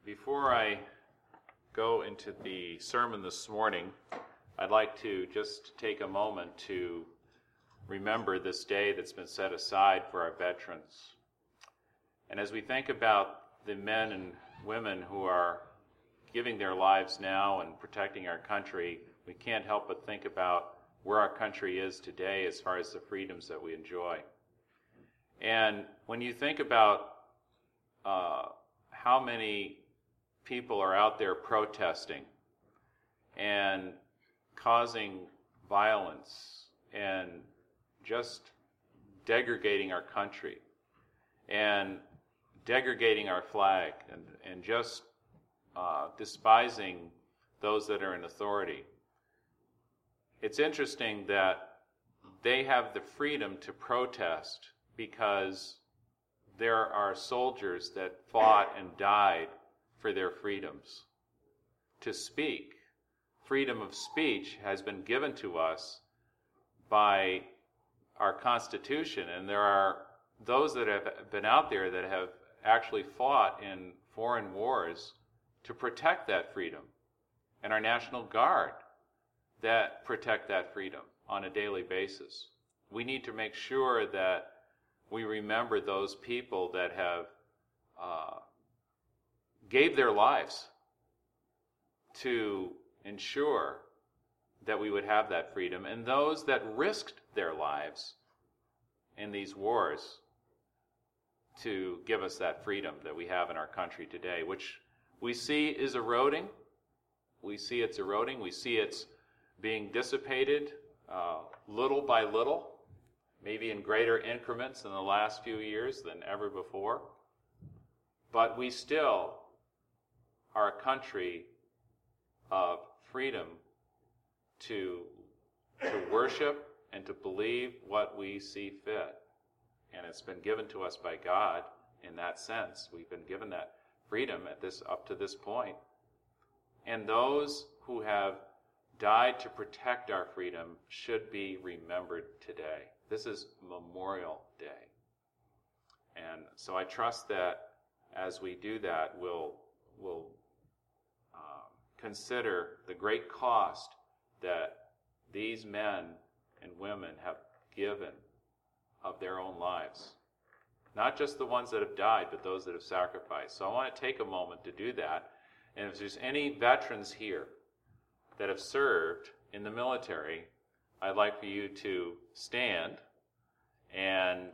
Before I go into the sermon this morning, I'd like to just take a moment to remember this day that's been set aside for our veterans. And as we think about the men and women who are giving their lives now and protecting our country, we can't help but think about where our country is today as far as the freedoms that we enjoy. And when you think about how many people are out there protesting and causing violence and just degrading our country and degrading our flag and just despising those that are in authority. It's interesting that they have the freedom to protest because there are soldiers that fought and died for their freedoms. To speak, freedom of speech has been given to us by our Constitution, and there are those that have been out there that have actually fought in foreign wars to protect that freedom, and our National Guard that protect that freedom on a daily basis. We need to make sure that we remember those people that have gave their lives to ensure that we would have that freedom, and those that risked their lives in these wars to give us that freedom that we have in our country today, which we see is eroding. We see it's eroding. We see it's being dissipated little by little, maybe in greater increments in the last few years than ever before. But we still are a country of freedom to worship and to believe what we see fit. And it's been given to us by God in that sense. We've been given that freedom up to this point. And those who have died to protect our freedom should be remembered today. This is Memorial Day. And so I trust that as we do that, we'll consider the great cost that these men and women have given of their own lives. Not just the ones that have died, but those that have sacrificed. So I want to take a moment to do that. And if there's any veterans here that have served in the military, I'd like for you to stand. And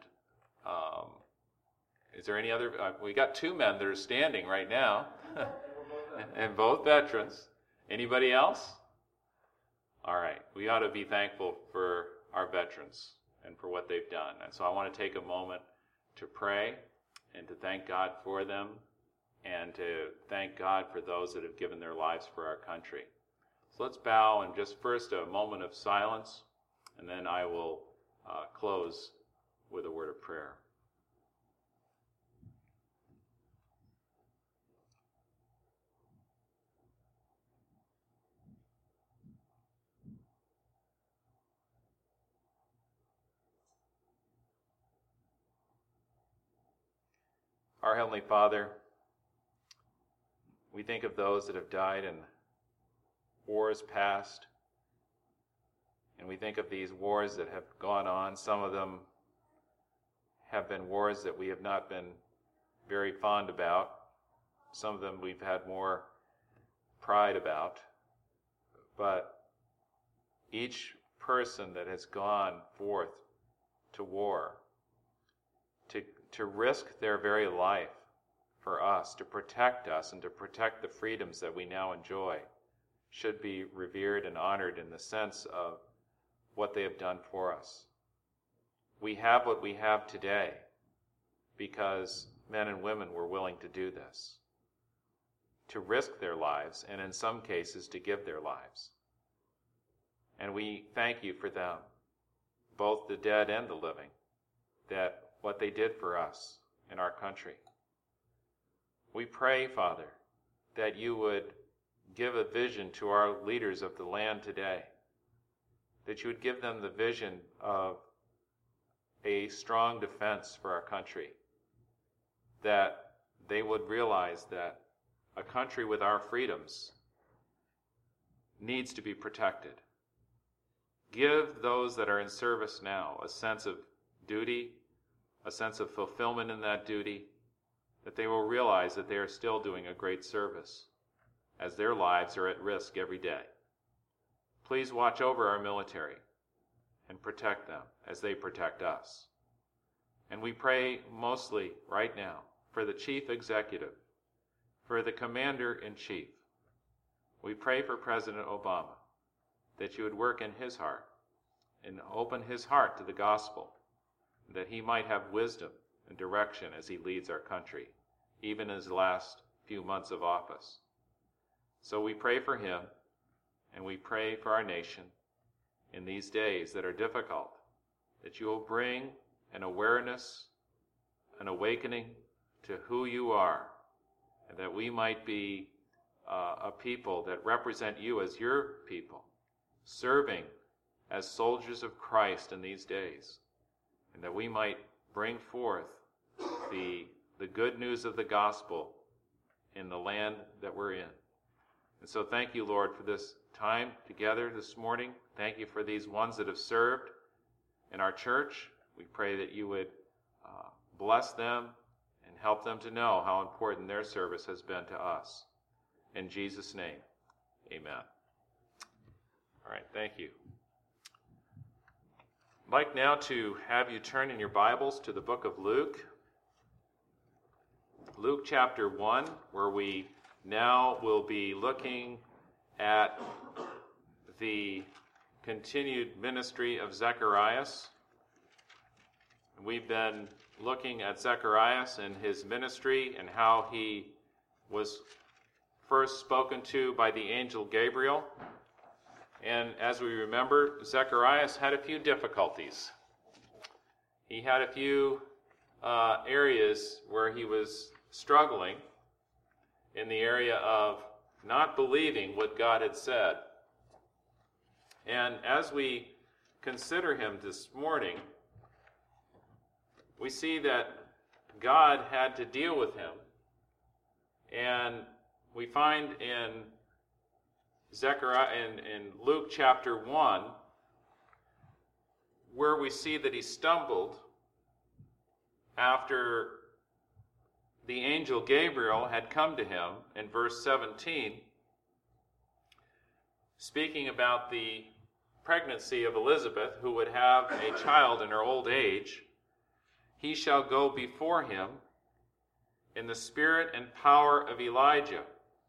is there any other? We got two men that are standing right now, and both veterans. Anybody else? All right. We ought to be thankful for our veterans and for what they've done. And so I want to take a moment to pray and to thank God for them and to thank God for those that have given their lives for our country. So let's bow and just first a moment of silence, and then I will close with a word of prayer. Our Heavenly Father, we think of those that have died in wars past, and we think of these wars that have gone on. Some of them have been wars that we have not been very fond about. Some of them we've had more pride about. But each person that has gone forth to war, to risk their very life for us, to protect us and to protect the freedoms that we now enjoy, should be revered and honored in the sense of what they have done for us. We have what we have today because men and women were willing to do this, to risk their lives, and in some cases to give their lives. And we thank you for them, both the dead and the living, that what they did for us in our country. We pray, Father, that you would give a vision to our leaders of the land today, that you would give them the vision of a strong defense for our country, that they would realize that a country with our freedoms, needs to be protected. Give those that are in service now a sense of duty, a sense of fulfillment in that duty, that they will realize that they are still doing a great service as their lives are at risk every day. Please watch over our military and protect them as they protect us. And we pray mostly right now for the chief executive, for the commander-in-chief. We pray for President Obama, that you would work in his heart and open his heart to the gospel, that he might have wisdom and direction as he leads our country, even in his last few months of office. So we pray for him, and we pray for our nation in these days that are difficult, that you will bring an awareness, an awakening to who you are, and that we might be a people that represent you as your people, serving as soldiers of Christ in these days, and that we might bring forth the good news of the gospel in the land that we're in. And so thank you, Lord, for this time together this morning. Thank you for these ones that have served in our church. We pray that you would bless them and help them to know how important their service has been to us. In Jesus' name, amen. All right, thank you. I'd like now to have you turn in your Bibles to the book of Luke. Luke chapter 1, where we now will be looking at the continued ministry of Zacharias. We've been looking at Zacharias and his ministry and how he was first spoken to by the angel Gabriel. And as we remember, Zacharias had a few difficulties. He had a few areas where he was struggling in the area of not believing what God had said. And as we consider him this morning, we see that God had to deal with him. And we find in Luke chapter 1, where we see that he stumbled after the angel Gabriel had come to him in verse 17, speaking about the pregnancy of Elizabeth, who would have a child in her old age. He shall go before him in the spirit and power of Elijah,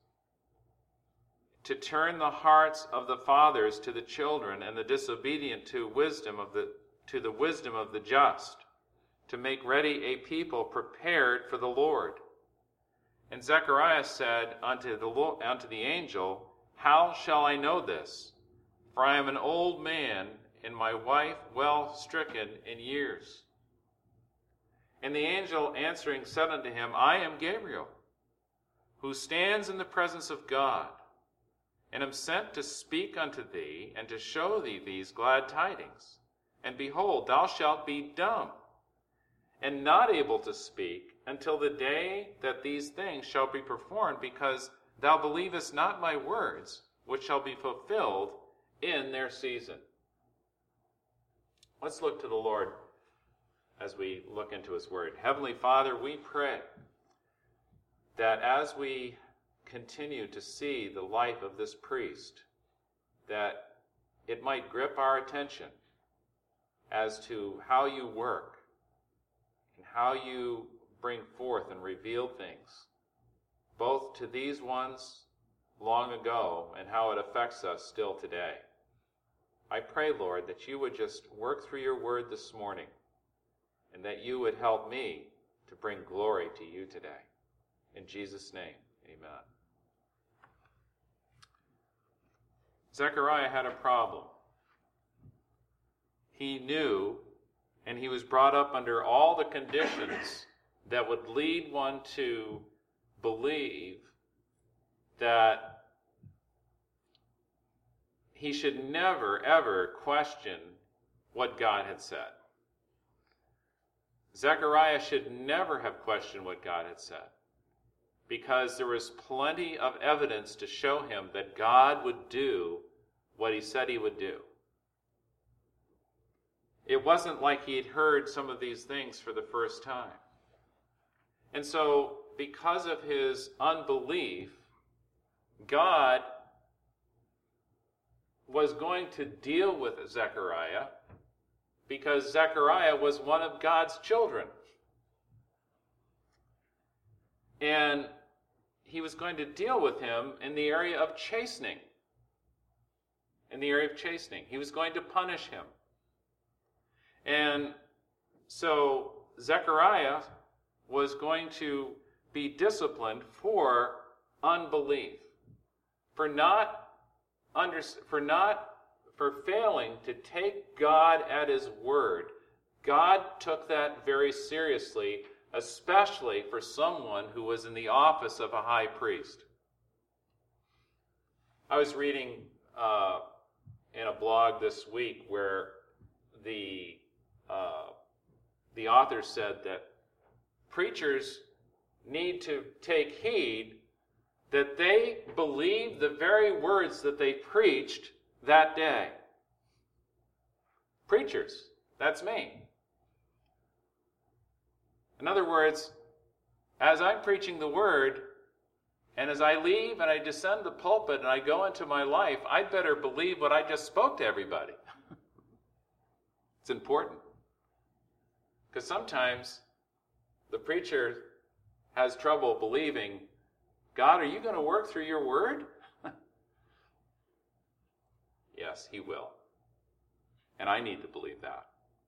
to turn the hearts of the fathers to the children, and the disobedient to the wisdom of the just, to make ready a people prepared for the Lord. And Zechariah said unto the angel, How shall I know this? For I am an old man, and my wife well stricken in years. And the angel answering said unto him, I am Gabriel, who stands in the presence of God, and am sent to speak unto thee, and to show thee these glad tidings. And behold, thou shalt be dumb, and not able to speak, until the day that these things shall be performed, because thou believest not my words, which shall be fulfilled in their season. Let's look to the Lord as we look into his word. Heavenly Father, we pray that as we continue to see the life of this priest, that it might grip our attention as to how you work and how you bring forth and reveal things, both to these ones long ago and how it affects us still today. I pray, Lord, that you would just work through your word this morning, and that you would help me to bring glory to you today. In Jesus' name, amen. Zechariah had a problem. He knew, and he was brought up under all the conditions that would lead one to believe that he should never, ever question what God had said. Zechariah should never have questioned what God had said. because there was plenty of evidence to show him that God would do what he said he would do. It wasn't like he had heard some of these things for the first time. And so, because of his unbelief, God was going to deal with Zechariah because Zechariah was one of God's children. And he was going to deal with him in the area of chastening. In the area of chastening. He was going to punish him. And so Zechariah was going to be disciplined for unbelief, for failing to take God at his word. God took that very seriously, especially for someone who was in the office of a high priest. I was reading in a blog this week where the author said that preachers need to take heed that they believe the very words that they preached that day. Preachers, that's me. In other words, as I'm preaching the word, and as I leave and I descend the pulpit and I go into my life, I'd better believe what I just spoke to everybody. It's important. Because sometimes the preacher has trouble believing, God, are you going to work through your word? Yes, he will. And I need to believe that.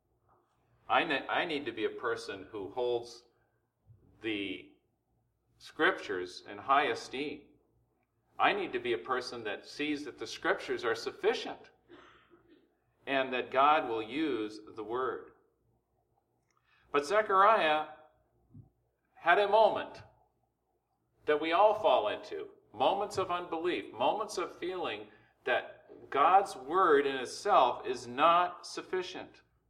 I need to be a person who holds the Scriptures in high esteem. I need to be a person that sees that the Scriptures are sufficient and that God will use the Word. But Zechariah had a moment that we all fall into, moments of unbelief, moments of feeling that God's Word in itself is not sufficient.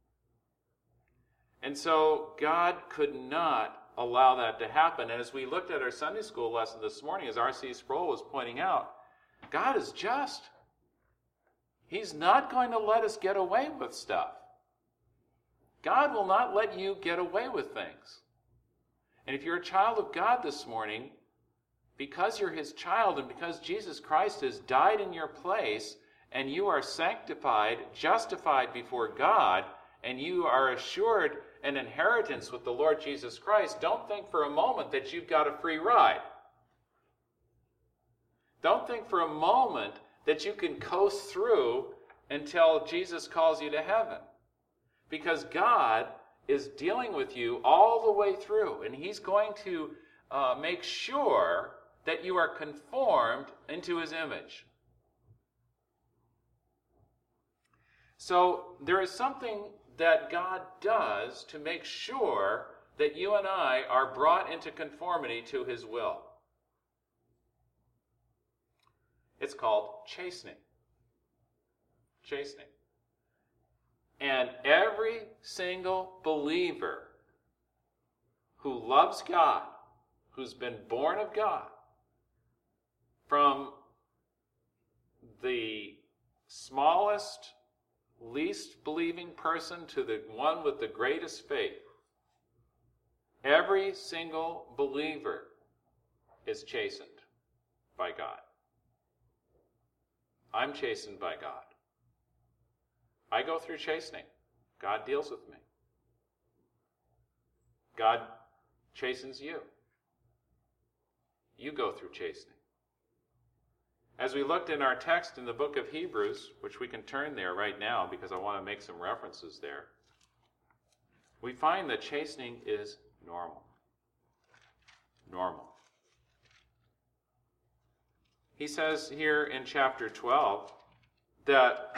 And so God could not allow that to happen. And as we looked at our Sunday school lesson this morning, as R.C. Sproul was pointing out, God is just. He's not going to let us get away with stuff. God will not let you get away with things. And if you're a child of God this morning, because you're his child and because Jesus Christ has died in your place, and you are sanctified, justified before God, and you are assured an inheritance with the Lord Jesus Christ, don't think for a moment that you've got a free ride. Don't think for a moment that you can coast through until Jesus calls you to heaven. Because God is dealing with you all the way through, and he's going to make sure that you are conformed into his image. So there is something that God does to make sure that you and I are brought into conformity to his will. It's called chastening. Chastening. And every single believer who loves God, who's been born of God, from the smallest, least believing person to the one with the greatest faith, every single believer is chastened by God. I'm chastened by God. I go through chastening. God deals with me. God chastens you. You go through chastening. As we looked in our text in the book of Hebrews, which we can turn there right now because I want to make some references there, we find that chastening is normal. Normal. He says here in chapter 12 that,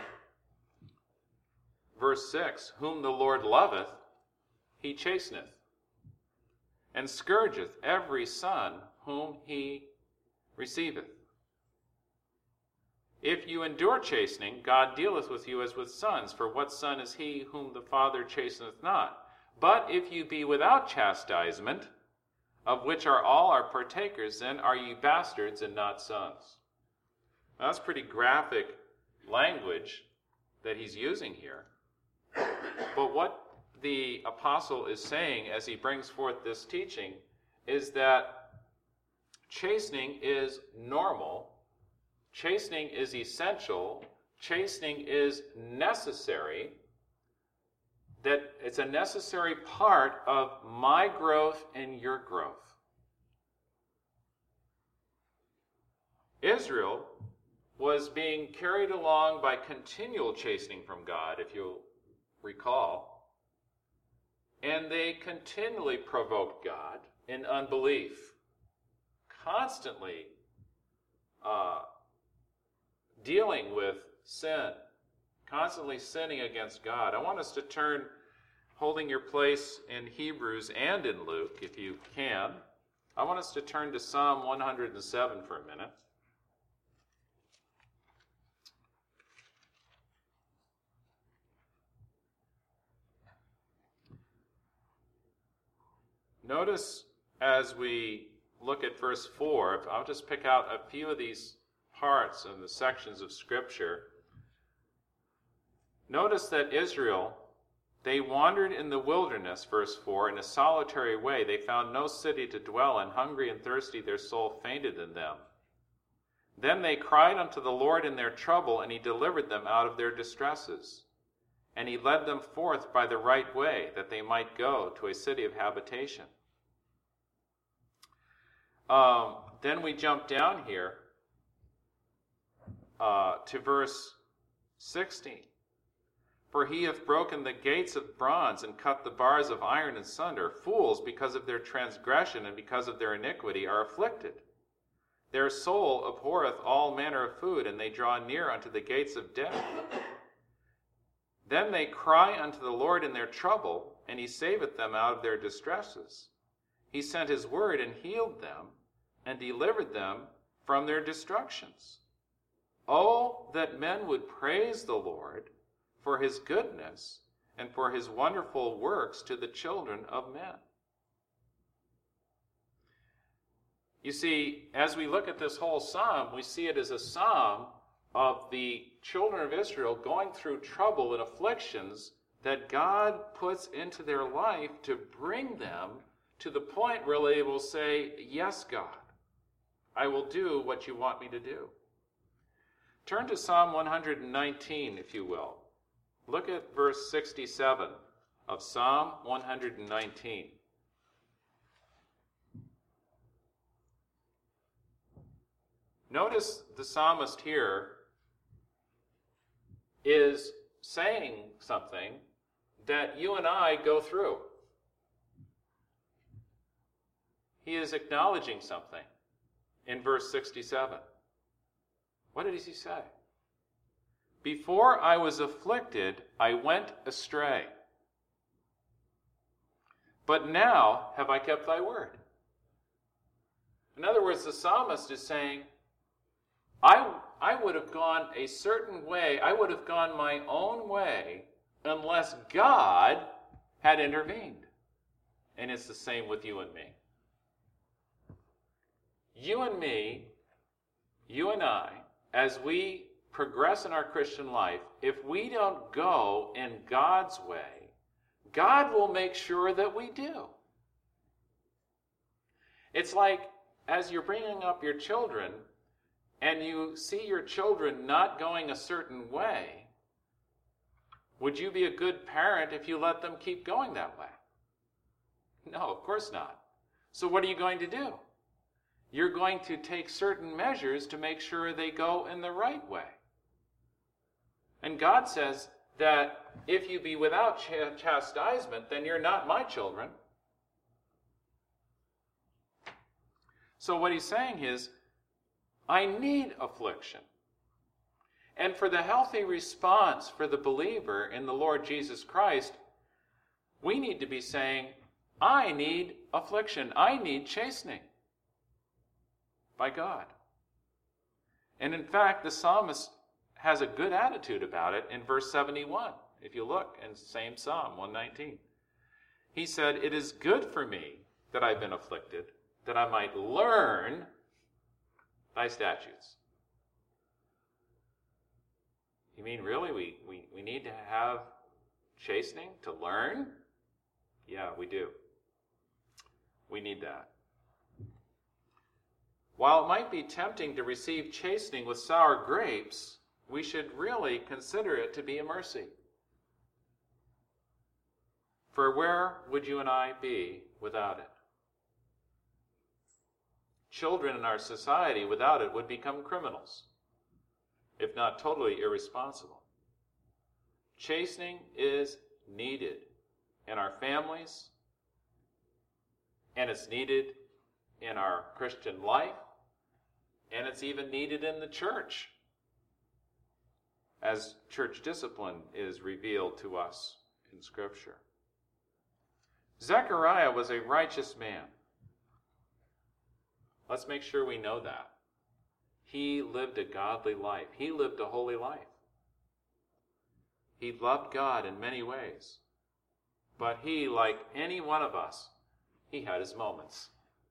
verse 6, whom the Lord loveth, he chasteneth, and scourgeth every son whom he receiveth. If you endure chastening, God dealeth with you as with sons. For what son is he whom the Father chasteneth not? But if you be without chastisement, of which are all our partakers, then are ye bastards and not sons. Now, that's pretty graphic language that he's using here. But what the apostle is saying as he brings forth this teaching is that chastening is normal, chastening is essential, chastening is necessary, that it's a necessary part of my growth and your growth. Israel was being carried along by continual chastening from God, if you'll recall, and they continually provoked God in unbelief, constantly dealing with sin, constantly sinning against God. I want us to turn, holding your place in Hebrews and in Luke, if you can, I want us to turn to Psalm 107 for a minute. Notice as we look at verse 4, I'll just pick out a few of these parts and the sections of Scripture. Notice that Israel, they wandered in the wilderness, verse 4, in a solitary way. They found no city to dwell in. Hungry and thirsty, their soul fainted in them. Then they cried unto the Lord in their trouble, and he delivered them out of their distresses. And he led them forth by the right way, that they might go to a city of habitation. Then we jump down here to verse 16. For he hath broken the gates of bronze and cut the bars of iron in sunder. Fools, because of their transgression and because of their iniquity, are afflicted. Their soul abhorreth all manner of food, and they draw near unto the gates of death. Then they cry unto the Lord in their trouble, and he saveth them out of their distresses. He sent his word and healed them, and delivered them from their destructions. Oh, that men would praise the Lord for his goodness and for his wonderful works to the children of men. You see, as we look at this whole psalm, we see it as a psalm of the children of Israel going through trouble and afflictions that God puts into their life to bring them to the point where they will say, yes, God, I will do what you want me to do. Turn to Psalm 119, if you will. Look at verse 67 of Psalm 119. Notice the psalmist here is saying something that you and I go through. He is acknowledging something in verse 67. What does he say? Before I was afflicted, I went astray. But now have I kept thy word. In other words, the psalmist is saying, I would have gone a certain way, I would have gone my own way unless God had intervened. And it's the same with you and me. You and me, you and I, as we progress in our Christian life, if we don't go in God's way, God will make sure that we do. It's like as you're bringing up your children and you see your children not going a certain way, would you be a good parent if you let them keep going that way? No, of course not. So what are you going to do? You're going to take certain measures to make sure they go in the right way. And God says that if you be without chastisement, then you're not my children. So what he's saying is, I need affliction. And for the healthy response for the believer in the Lord Jesus Christ, we need to be saying, I need affliction. I need chastening by God. And in fact, the psalmist has a good attitude about it in verse 71. If you look in the same Psalm 119. He said, it is good for me that I've been afflicted, that I might learn thy statutes. You mean really we need to have chastening to learn? Yeah, we do. We need that. While it might be tempting to receive chastening with sour grapes, we should really consider it to be a mercy. For where would you and I be without it? Children in our society without it would become criminals, if not totally irresponsible. Chastening is needed in our families, and it's needed in our Christian life, and it's even needed in the church, as church discipline is revealed to us in Scripture. Zechariah was a righteous man. Let's make sure we know that. He lived a godly life. He lived a holy life. He loved God in many ways. But he, like any one of us, he had his moments.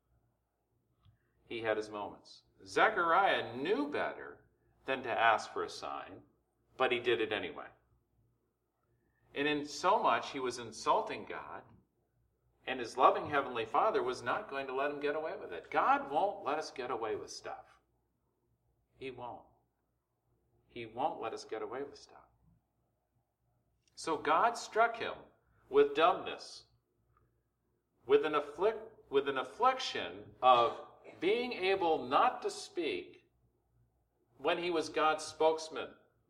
He had his moments. Zechariah knew better than to ask for a sign, but he did it anyway. And in so much, he was insulting God, and his loving Heavenly Father was not going to let him get away with it. God won't let us get away with stuff. He won't. He won't let us get away with stuff. So God struck him with dumbness, with an affliction of being able not to speak when he was God's spokesman.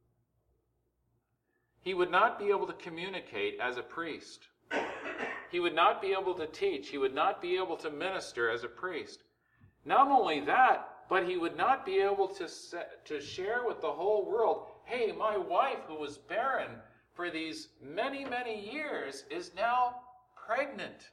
He would not be able to communicate as a priest. He would not be able to teach. He would not be able to minister as a priest. Not only that, but he would not be able to share with the whole world, hey, my wife who was barren for these many, many years is now pregnant.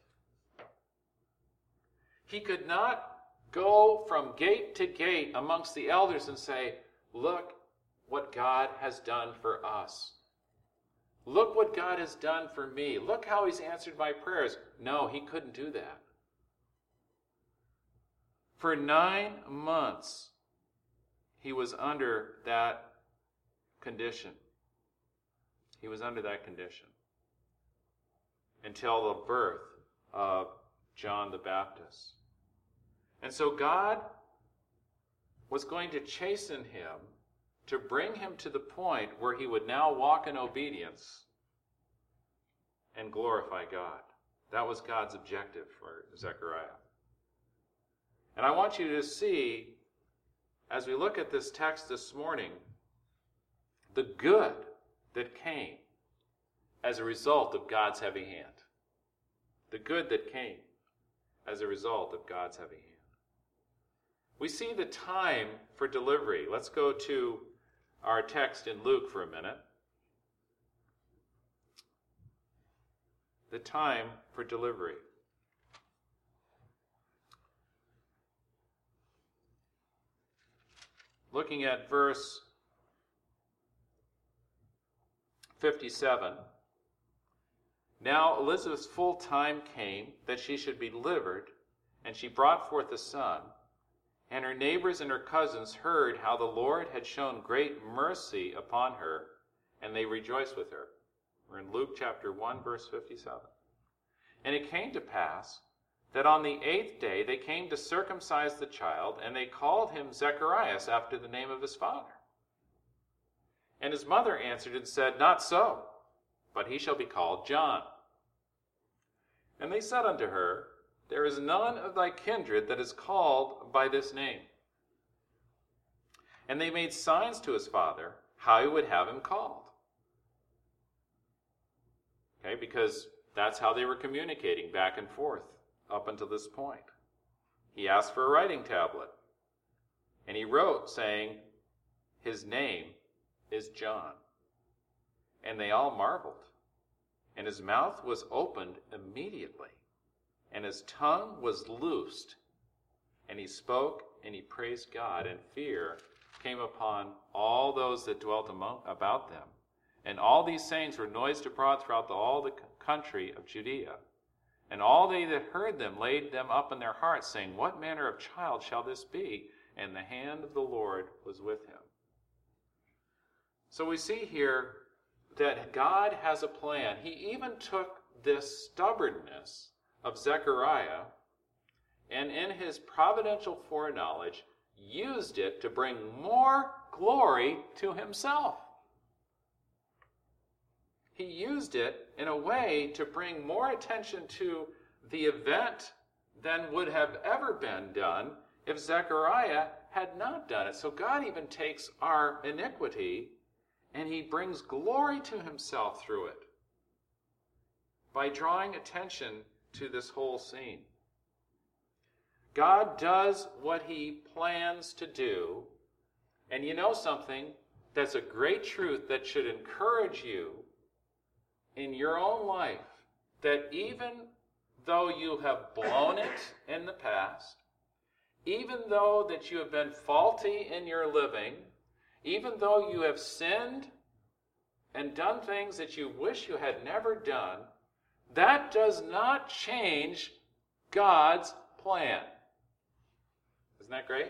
He could not go from gate to gate amongst the elders and say, look what God has done for us. Look what God has done for me. Look how he's answered my prayers. No, he couldn't do that. For 9 months, he was under that condition. He was under that condition until the birth of John the Baptist. And so God was going to chasten him to bring him to the point where he would now walk in obedience and glorify God. That was God's objective for Zechariah. And I want you to see, as we look at this text this morning, the good that came as a result of God's heavy hand. The good that came as a result of God's heavy hand. We see the time for delivery. Let's go to our text in Luke for a minute. The time for delivery. Looking at verse 57. Now Elizabeth's full time came that she should be delivered, and she brought forth a son. And her neighbors and her cousins heard how the Lord had shown great mercy upon her, and they rejoiced with her. We're in Luke chapter 1, verse 57. And it came to pass that on the 8th day they came to circumcise the child, and they called him Zacharias after the name of his father. And his mother answered and said, Not so, but he shall be called John. And they said unto her, There is none of thy kindred that is called by this name. And they made signs to his father how he would have him called. Okay, because that's how they were communicating back and forth up until this point. He asked for a writing tablet, and he wrote, saying, His name is John. And they all marveled. And his mouth was opened immediately, and his tongue was loosed, and he spoke and he praised God, and fear came upon all those that dwelt about them. And all these sayings were noised abroad throughout all the country of Judea. And all they that heard them laid them up in their hearts, saying, What manner of child shall this be? And the hand of the Lord was with him. So we see here that God has a plan. He even took this stubbornness of Zechariah and in his providential foreknowledge used it to bring more glory to himself. He used it in a way to bring more attention to the event than would have ever been done if Zechariah had not done it. So God even takes our iniquity and he brings glory to himself through it by drawing attention to this whole scene. God does what he plans to do, and you know something? That's a great truth that should encourage you in your own life, that even though you have blown it in the past, even though that you have been faulty in your living, even though you have sinned and done things that you wish you had never done, that does not change God's plan. Isn't that great?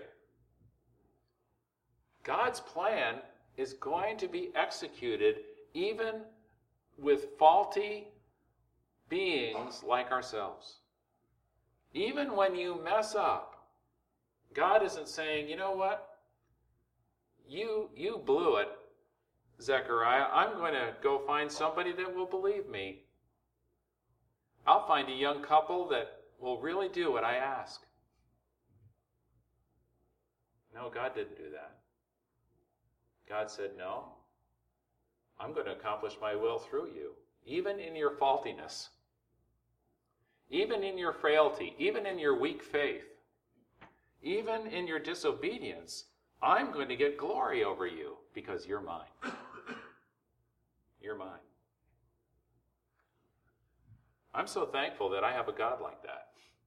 God's plan is going to be executed even with faulty beings like ourselves. Even when you mess up, God isn't saying, you know what? You blew it, Zechariah. I'm going to go find somebody that will believe me. I'll find a young couple that will really do what I ask. No, God didn't do that. God said, no, I'm going to accomplish my will through you, even in your faultiness, even in your frailty, even in your weak faith, even in your disobedience. I'm going to get glory over you because you're mine. You're mine. I'm so thankful that I have a God like that.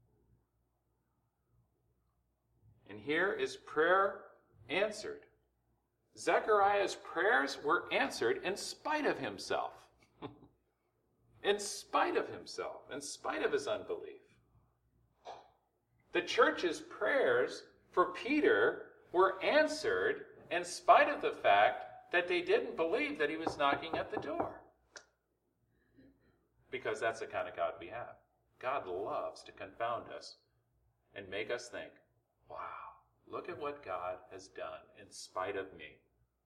And here is prayer answered. Zechariah's prayers were answered in spite of himself. In spite of himself, in spite of his unbelief. The church's prayers for Peter were answered in spite of the fact that they didn't believe that he was knocking at the door. Because that's the kind of God we have. God loves to confound us and make us think, wow, look at what God has done in spite of me.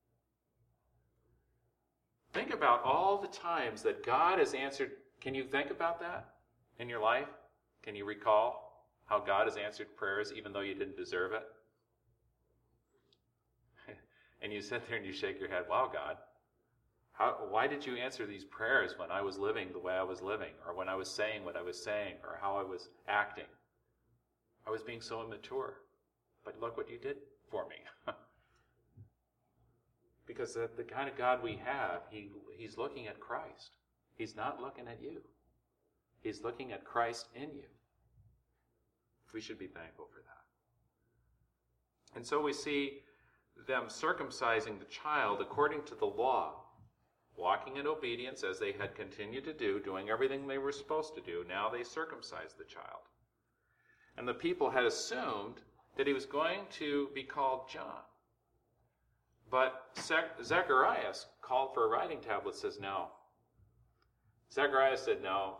Think about all the times that God has answered. Can you think about that in your life? Can you recall how God has answered prayers even though you didn't deserve it? And you sit there and you shake your head, wow, God, why did you answer these prayers when I was living the way I was living, or when I was saying what I was saying, or how I was acting? I was being so immature. But look what you did for me. Because the kind of God we have, he's looking at Christ. He's not looking at you. He's looking at Christ in you. We should be thankful for that. And so we see them circumcising the child according to the law, walking in obedience as they had continued to do, doing everything they were supposed to do. Now they circumcised the child. And the people had assumed that he was going to be called John. But Zechariah called for a writing tablet, says no. Zechariah said no.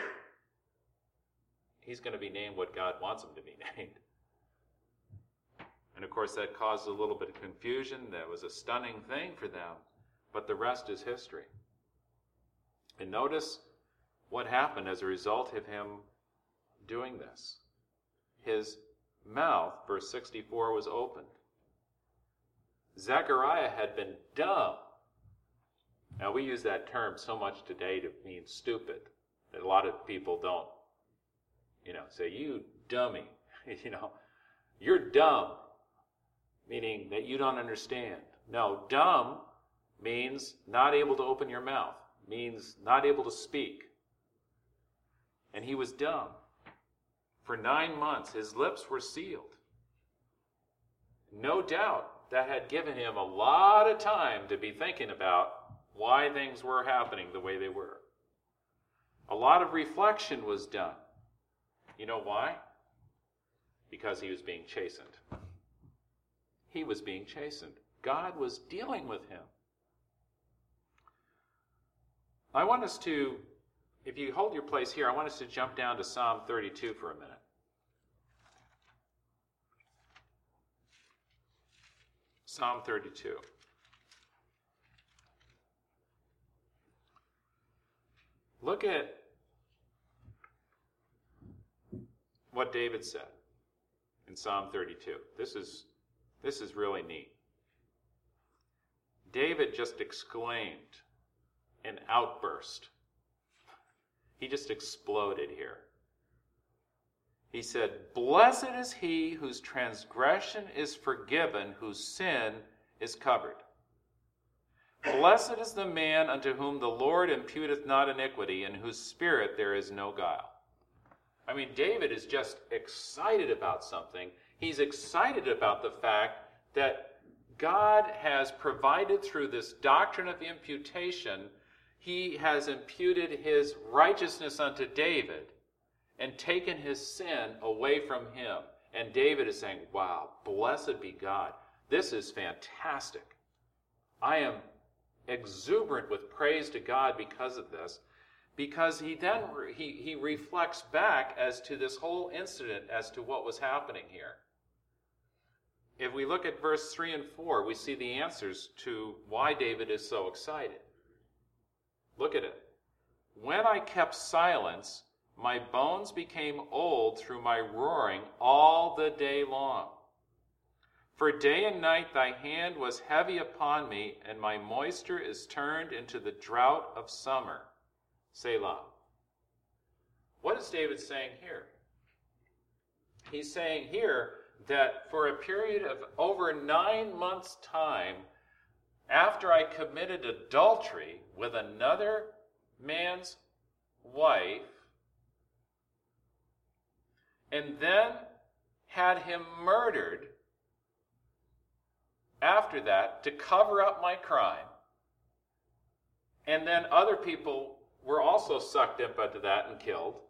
He's going to be named what God wants him to be named. And of course that caused a little bit of confusion. That was a stunning thing for them. But the rest is history. And notice what happened as a result of him doing this. His mouth, verse 64, was opened. Zechariah had been dumb. Now we use that term so much today to mean stupid that a lot of people don't, say, you dummy, you're dumb, meaning that you don't understand. No, dumb means not able to open your mouth, means not able to speak. And he was dumb. For 9 months, his lips were sealed. No doubt that had given him a lot of time to be thinking about why things were happening the way they were. A lot of reflection was done. You know why? Because he was being chastened. He was being chastened. God was dealing with him. I want us to, if you hold your place here, I want us to jump down to Psalm 32 for a minute. Psalm 32. Look at what David said in Psalm 32. This is really neat. David just exclaimed an outburst. He just exploded here. He said, "Blessed is he whose transgression is forgiven, whose sin is covered. Blessed is the man unto whom the Lord imputeth not iniquity, in whose spirit there is no guile." I mean, David is just excited about something. He's excited about the fact that God has provided through this doctrine of imputation, he has imputed his righteousness unto David and taken his sin away from him. And David is saying, wow, blessed be God. This is fantastic. I am exuberant with praise to God because of this, because he then he reflects back as to this whole incident as to what was happening here. If we look at verse 3 and 4, we see the answers to why David is so excited. Look at it. "When I kept silence, my bones became old through my roaring all the day long. For day and night thy hand was heavy upon me, and my moisture is turned into the drought of summer. Selah." What is David saying here? He's saying here that for a period of over 9 months' time, after I committed adultery with another man's wife, and then had him murdered after that to cover up my crime, and then other people were also sucked up into that and killed,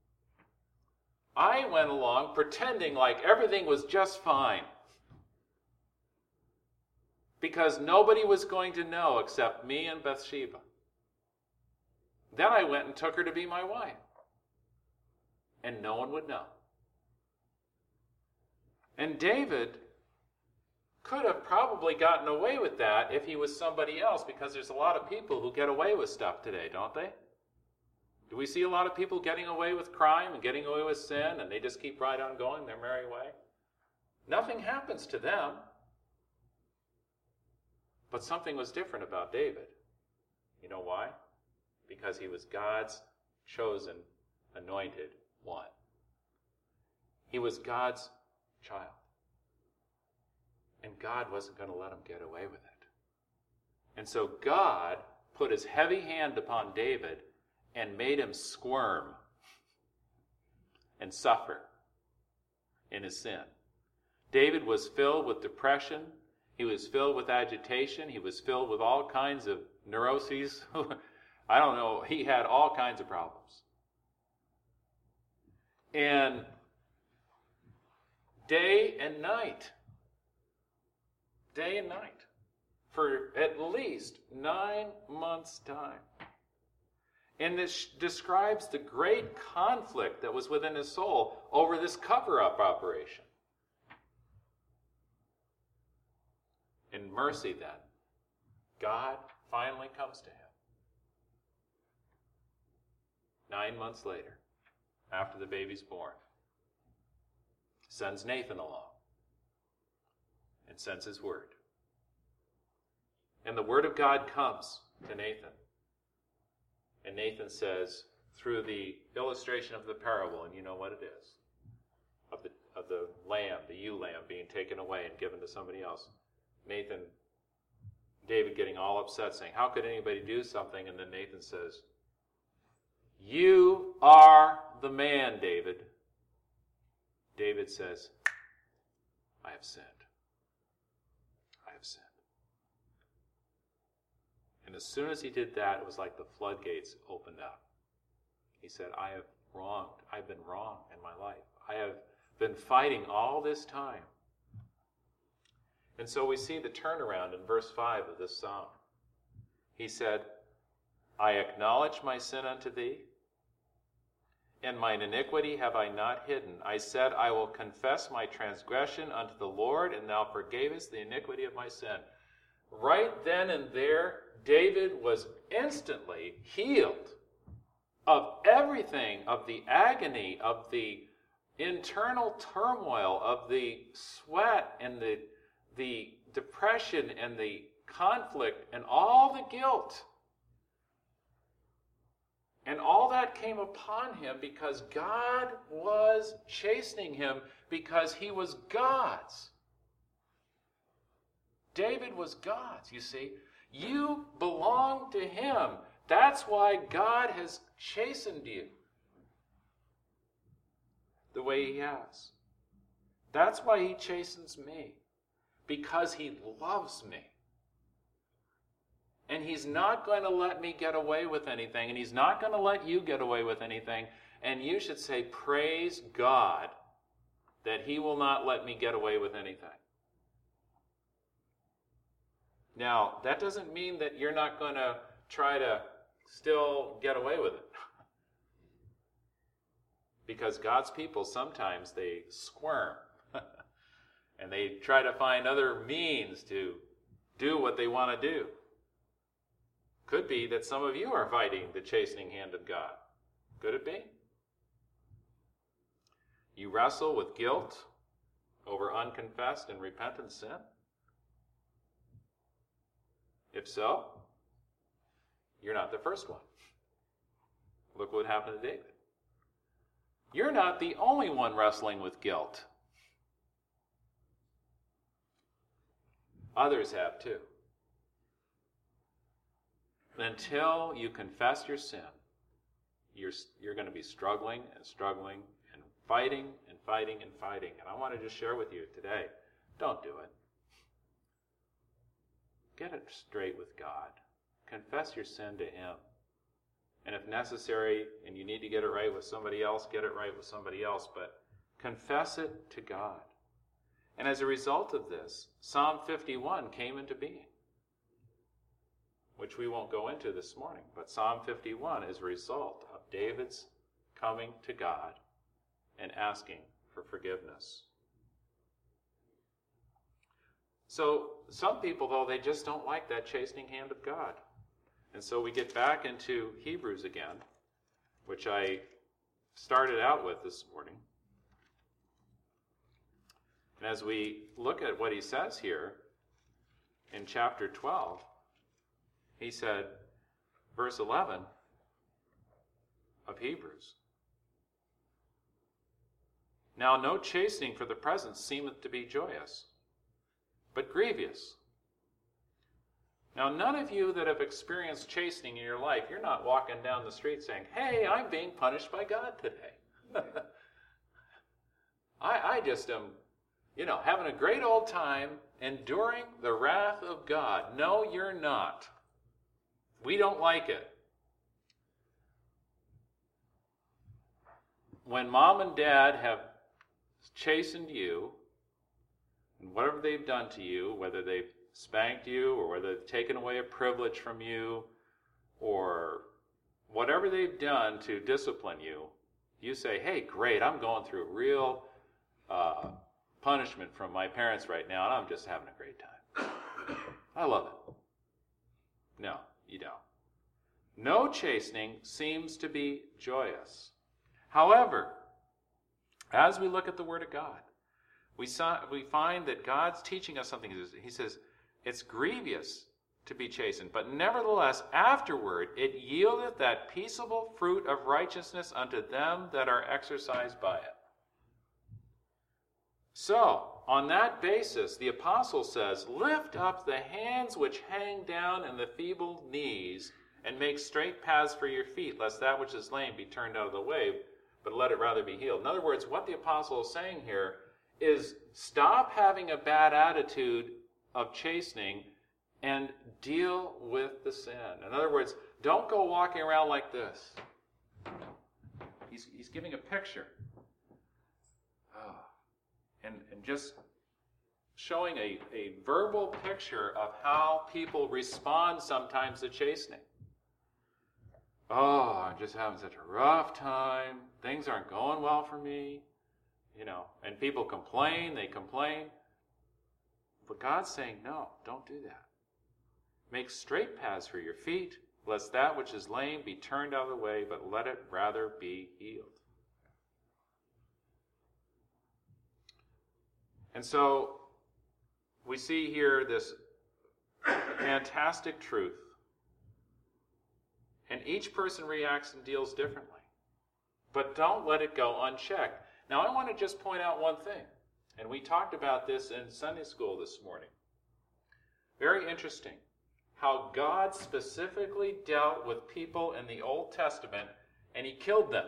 I went along pretending like everything was just fine, because nobody was going to know except me and Bathsheba. Then I went and took her to be my wife, and no one would know. And David could have probably gotten away with that if he was somebody else, because there's a lot of people who get away with stuff today, don't they? Do we see a lot of people getting away with crime and getting away with sin, and they just keep right on going their merry way? Nothing happens to them. But something was different about David. You know why? Because he was God's chosen, anointed one. He was God's child. And God wasn't going to let him get away with it. And so God put his heavy hand upon David and made him squirm and suffer in his sin. David was filled with depression. He was filled with agitation. He was filled with all kinds of neuroses. I don't know. He had all kinds of problems. And day and night, for at least 9 months' time. And this describes the great conflict that was within his soul over this cover-up operation. In mercy, then, God finally comes to him. 9 months later, after the baby's born, sends Nathan along and sends his word. And the word of God comes to Nathan. And Nathan says, through the illustration of the parable, and you know what it is, of the lamb, the ewe lamb being taken away and given to somebody else. David getting all upset, saying, how could anybody do something? And then Nathan says, you are the man, David. David says, I have sinned. I have sinned. And as soon as he did that, it was like the floodgates opened up. He said, I have wronged. I've been wrong in my life. I have been fighting all this time. And so we see the turnaround in verse 5 of this psalm. He said, I acknowledge my sin unto thee, and mine iniquity have I not hidden. I said, I will confess my transgression unto the Lord, and thou forgavest the iniquity of my sin. Right then and there, David was instantly healed of everything, of the agony, of the internal turmoil, of the sweat and the depression and the conflict and all the guilt. And all that came upon him because God was chastening him, because he was God's. David was God's, you see. You belong to him. That's why God has chastened you the way he has. That's why he chastens me, because he loves me. And he's not going to let me get away with anything, and he's not going to let you get away with anything. And you should say, praise God that he will not let me get away with anything. Now, that doesn't mean that you're not going to try to still get away with it. Because God's people, sometimes they squirm. And they try to find other means to do what they want to do. Could be that some of you are fighting the chastening hand of God. Could it be? You wrestle with guilt over unconfessed and repentant sin? If so, you're not the first one. Look what happened to David. You're not the only one wrestling with guilt. Others have too. Until you confess your sin, you're going to be struggling and struggling and fighting and fighting and fighting. And I want to just share with you today, don't do it. Get it straight with God. Confess your sin to him. And if necessary, and you need to get it right with somebody else, get it right with somebody else. But confess it to God. And as a result of this, Psalm 51 came into being, which we won't go into this morning. But Psalm 51 is a result of David's coming to God and asking for forgiveness. So some people, though, they just don't like that chastening hand of God. And so we get back into Hebrews again, which I started out with this morning. And as we look at what he says here in chapter 12, he said, verse 11 of Hebrews, now no chastening for the present seemeth to be joyous, but grievous. Now, none of you that have experienced chastening in your life, you're not walking down the street saying, hey, I'm being punished by God today. I just am, having a great old time enduring the wrath of God. No, you're not. We don't like it. When mom and dad have chastened you, and whatever they've done to you, whether they've spanked you or whether they've taken away a privilege from you or whatever they've done to discipline you, you say, hey, great, I'm going through real punishment from my parents right now, and I'm just having a great time. I love it. No, you don't. No chastening seems to be joyous. However, as we look at the Word of God, we find that God's teaching us something. He says, it's grievous to be chastened, but nevertheless afterward it yieldeth that peaceable fruit of righteousness unto them that are exercised by it. So, on that basis, the apostle says, lift up the hands which hang down and the feeble knees, and make straight paths for your feet, lest that which is lame be turned out of the way, but let it rather be healed. In other words, what the apostle is saying here is stop having a bad attitude of chastening and deal with the sin. In other words, don't go walking around like this. He's giving a picture. And just showing a verbal picture of how people respond sometimes to chastening. Oh, I'm just having such a rough time. Things aren't going well for me. And people complain, they complain. But God's saying, no, don't do that. Make straight paths for your feet, lest that which is lame be turned out of the way, but let it rather be healed. And so we see here this fantastic truth. And each person reacts and deals differently. But don't let it go unchecked. Now I want to just point out one thing. And we talked about this in Sunday school this morning. Very interesting how God specifically dealt with people in the Old Testament and he killed them.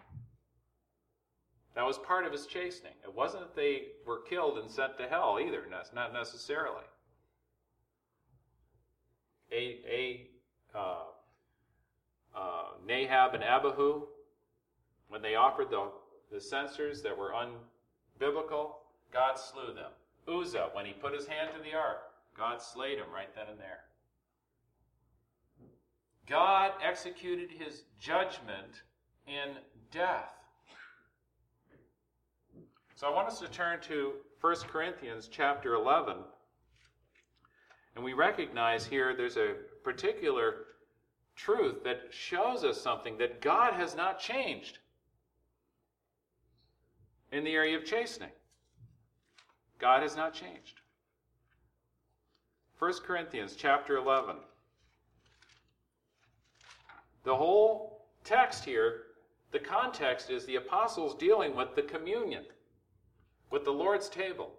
That was part of his chastening. It wasn't that they were killed and sent to hell either, not necessarily. Nahab and Abihu, when they offered the censers that were unbiblical, God slew them. Uzzah, when he put his hand to the ark, God slayed him right then and there. God executed his judgment in death. So I want us to turn to 1 Corinthians chapter 11. And we recognize here there's a particular truth that shows us something, that God has not changed in the area of chastening. God has not changed. 1 Corinthians chapter 11. The whole text here, the context is the apostles dealing with the communion, with the Lord's table.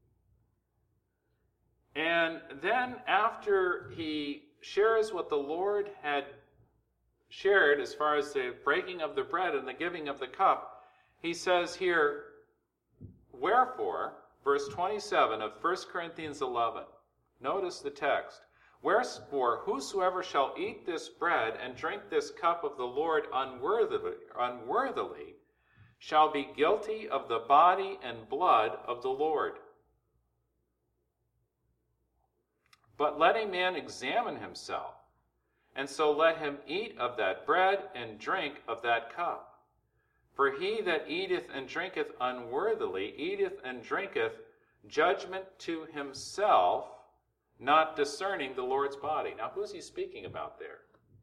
And then after he shares what the Lord had shared as far as the breaking of the bread and the giving of the cup, he says here, wherefore, verse 27 of 1 Corinthians 11, notice the text, wherefore whosoever shall eat this bread and drink this cup of the Lord unworthily shall be guilty of the body and blood of the Lord. But let a man examine himself, and so let him eat of that bread and drink of that cup. For he that eateth and drinketh unworthily eateth and drinketh judgment to himself, not discerning the Lord's body. Now, who's he speaking about there?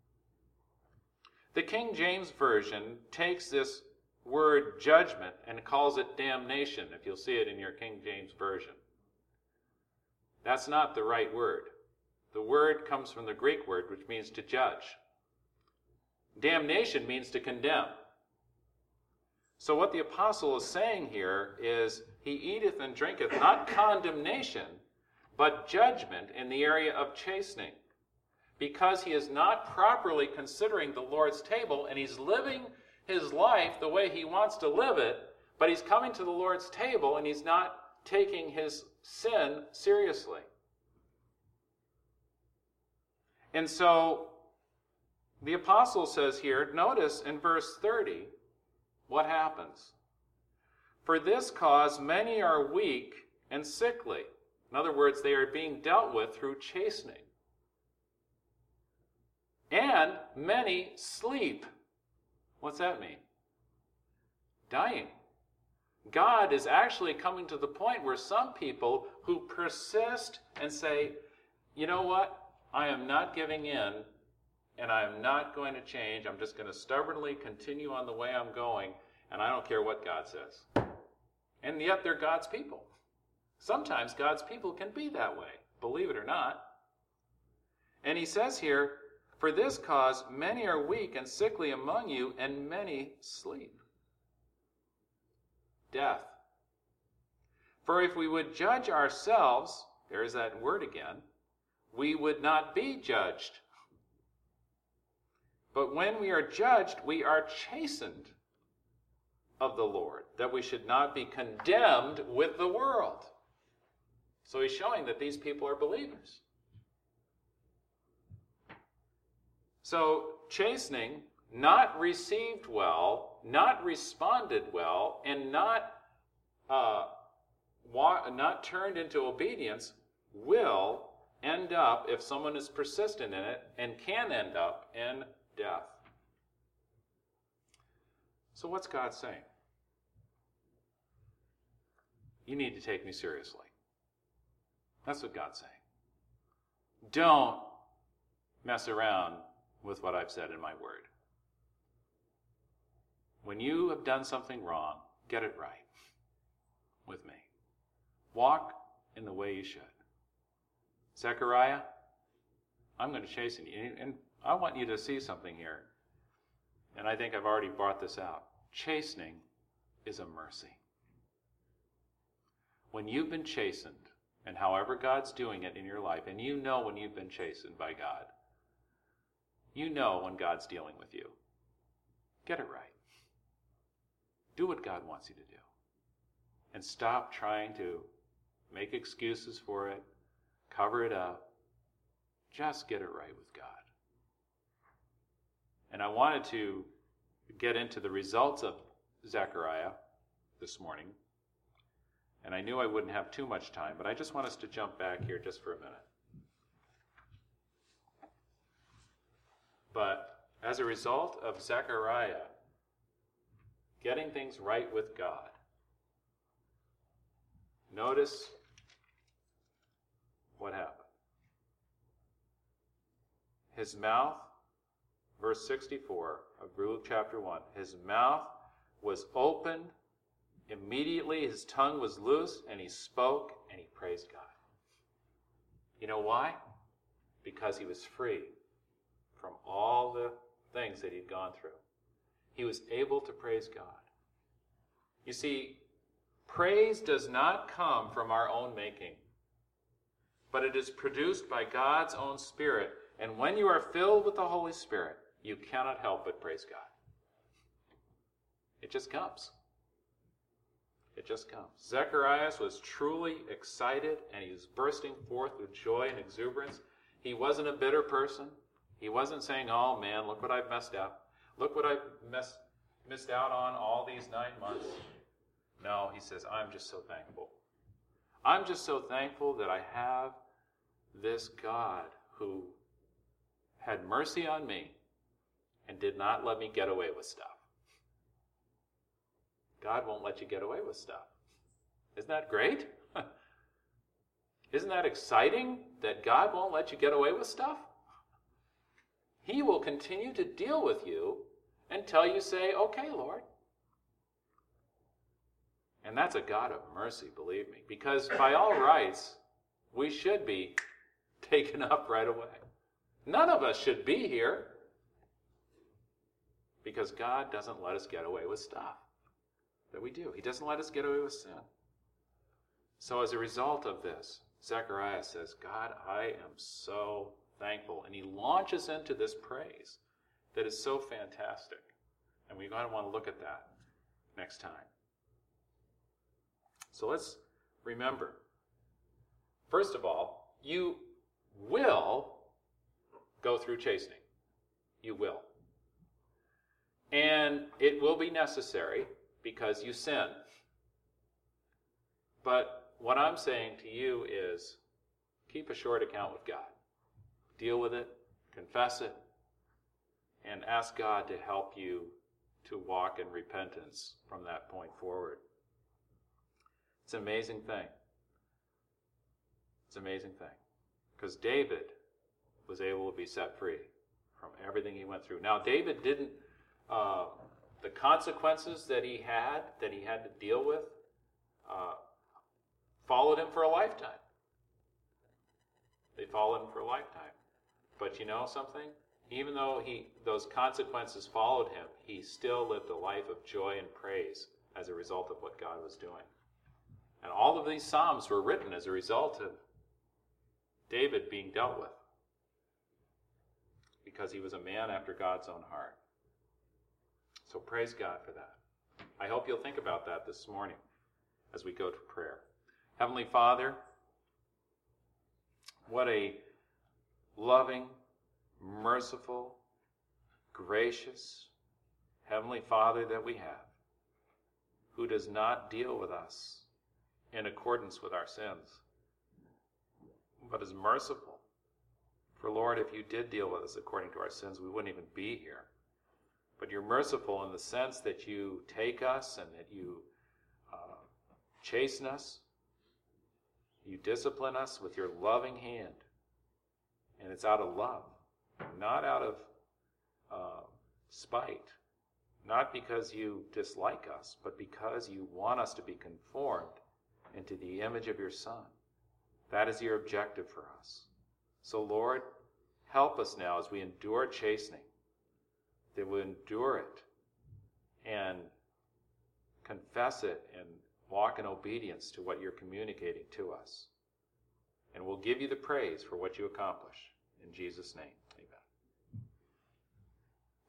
The King James Version takes this word judgment and calls it damnation, if you'll see it in your King James Version. That's not the right word. The word comes from the Greek word, which means to judge. Damnation means to condemn. So what the apostle is saying here is, he eateth and drinketh, not condemnation, but judgment in the area of chastening, because he is not properly considering the Lord's table, and he's living his life the way he wants to live it, but he's coming to the Lord's table and he's not taking his sin seriously. And so the apostle says here, notice in verse 30, what happens? For this cause many are weak and sickly. In other words, they are being dealt with through chastening. And many sleep. What's that mean? Dying. God is actually coming to the point where some people who persist and say, you know what? I am not giving in, and I am not going to change. I'm just going to stubbornly continue on the way I'm going, and I don't care what God says. And yet they're God's people. Sometimes God's people can be that way, believe it or not. And he says here, for this cause many are weak and sickly among you, and many sleep. Death. For if we would judge ourselves, there's that word again, we would not be judged. But when we are judged, we are chastened of the Lord, that we should not be condemned with the world. So he's showing that these people are believers. So chastening not received well, not responded well, and not turned into obedience will end up, if someone is persistent in it, and can end up in death. So what's God saying? You need to take me seriously. That's what God's saying. Don't mess around with what I've said in my word. When you have done something wrong, get it right with me. Walk in the way you should. Zechariah, I'm going to chasten you. And I want you to see something here. And I think I've already brought this out. Chastening is a mercy. When you've been chastened, and however God's doing it in your life, and you know when you've been chastened by God, you know when God's dealing with you. Get it right. Do what God wants you to do. And stop trying to make excuses for it, cover it up. Just get it right with God. And I wanted to get into the results of Zechariah this morning. And I knew I wouldn't have too much time, but I just want us to jump back here just for a minute. But as a result of Zechariah getting things right with God, notice what happened. His mouth, verse 64 of Luke chapter 1, his mouth was opened. Immediately his tongue was loose, and he spoke, and he praised God. You know why? Because he was free from all the things that he'd gone through. He was able to praise God. You see, praise does not come from our own making, but it is produced by God's own Spirit. And when you are filled with the Holy Spirit, you cannot help but praise God. It just comes. It just comes. Zacharias was truly excited, and he was bursting forth with joy and exuberance. He wasn't a bitter person. He wasn't saying, oh man, look what I've messed up. Look what I've missed out on all these 9 months. No, he says, I'm just so thankful. I'm just so thankful that I have this God who had mercy on me and did not let me get away with stuff. God won't let you get away with stuff. Isn't that great? Isn't that exciting that God won't let you get away with stuff? He will continue to deal with you until you say, okay, Lord. And that's a God of mercy, believe me. Because by all rights, we should be taken up right away. None of us should be here because God doesn't let us get away with stuff that we do. He doesn't let us get away with sin. So as a result of this, Zechariah says, God, I am so thankful. And he launches into this praise that is so fantastic. And we're going to want to look at that next time. So let's remember, first of all, you will go through chastening. You will. And it will be necessary because you sin. But what I'm saying to you is keep a short account with God. Deal with it, confess it, and ask God to help you to walk in repentance from that point forward. It's an amazing thing. It's an amazing thing. Because David was able to be set free from everything he went through. Now, David didn't, the consequences that he had to deal with, followed him for a lifetime. They followed him for a lifetime. But you know something? Even though those consequences followed him, he still lived a life of joy and praise as a result of what God was doing. And all of these Psalms were written as a result of David being dealt with, because he was a man after God's own heart. So praise God for that. I hope you'll think about that this morning as we go to prayer. Heavenly Father, what a loving, merciful, gracious Heavenly Father that we have, who does not deal with us in accordance with our sins, but is merciful. For Lord, if you did deal with us according to our sins, we wouldn't even be here. But you're merciful in the sense that you take us and that you chasten us. You discipline us with your loving hand. And it's out of love, not out of spite. Not because you dislike us, but because you want us to be conformed into the image of your Son. That is your objective for us. So Lord, help us now as we endure chastening, that we endure it and confess it and walk in obedience to what you're communicating to us. And we'll give you the praise for what you accomplish. In Jesus' name.